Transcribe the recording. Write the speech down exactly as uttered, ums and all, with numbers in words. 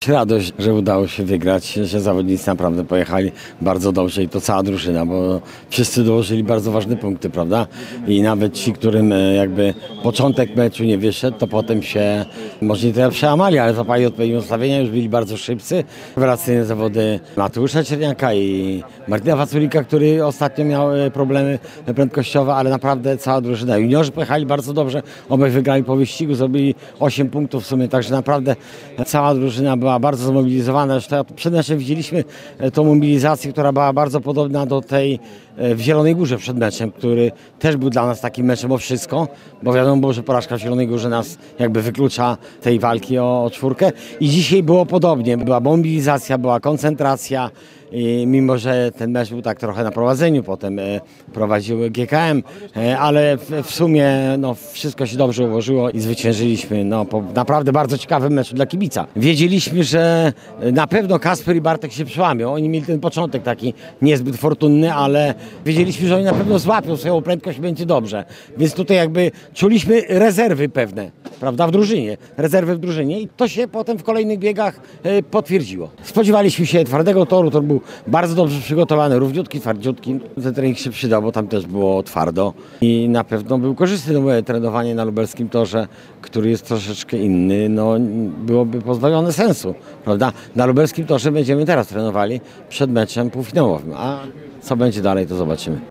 Radość, że udało się wygrać, że zawodnicy naprawdę pojechali bardzo dobrze i to cała drużyna, bo wszyscy dołożyli bardzo ważne punkty, prawda? I nawet ci, którym e, jakby początek meczu nie wyszedł, to potem się może nie tyle przełamali, ale zapali odpowiednie ustawienia, już byli bardzo szybcy. Rewelacyjne zawody Mateusza Czerniaka i Martina Waculika, który ostatnio miał e, problemy prędkościowe, ale naprawdę cała drużyna. Juniorzy pojechali bardzo dobrze, obaj wygrali po wyścigu, zrobili osiem punktów w sumie, także naprawdę cała drużyna była bardzo zmobilizowana. Zresztą przed meczem widzieliśmy tą mobilizację, która była bardzo podobna do tej w Zielonej Górze przed meczem, który też był dla nas takim meczem o wszystko, bo wiadomo było, że porażka w Zielonej Górze nas jakby wyklucza tej walki o, o czwórkę. I dzisiaj było podobnie. Była mobilizacja, była koncentracja. I mimo że ten mecz był tak trochę na prowadzeniu, potem e, prowadził G K M, e, ale w, w sumie no, wszystko się dobrze ułożyło i zwyciężyliśmy no, po naprawdę bardzo ciekawym meczu dla kibica. Wiedzieliśmy, że na pewno Kasper i Bartek się przełamią. Oni mieli ten początek taki niezbyt fortunny, ale wiedzieliśmy, że oni na pewno złapią swoją prędkość i będzie dobrze. Więc tutaj jakby czuliśmy rezerwy pewne, prawda, w drużynie. Rezerwy w drużynie i to się potem w kolejnych biegach e, potwierdziło. Spodziewaliśmy się twardego toru, to był bardzo dobrze przygotowany, równiutki, twardziutki. Ten trening się przydał, bo tam też było twardo i na pewno był korzystny. No, moje trenowanie na lubelskim torze, który jest troszeczkę inny, no byłoby pozbawione sensu, prawda? Na lubelskim torze będziemy teraz trenowali przed meczem półfinałowym, a co będzie dalej, to zobaczymy.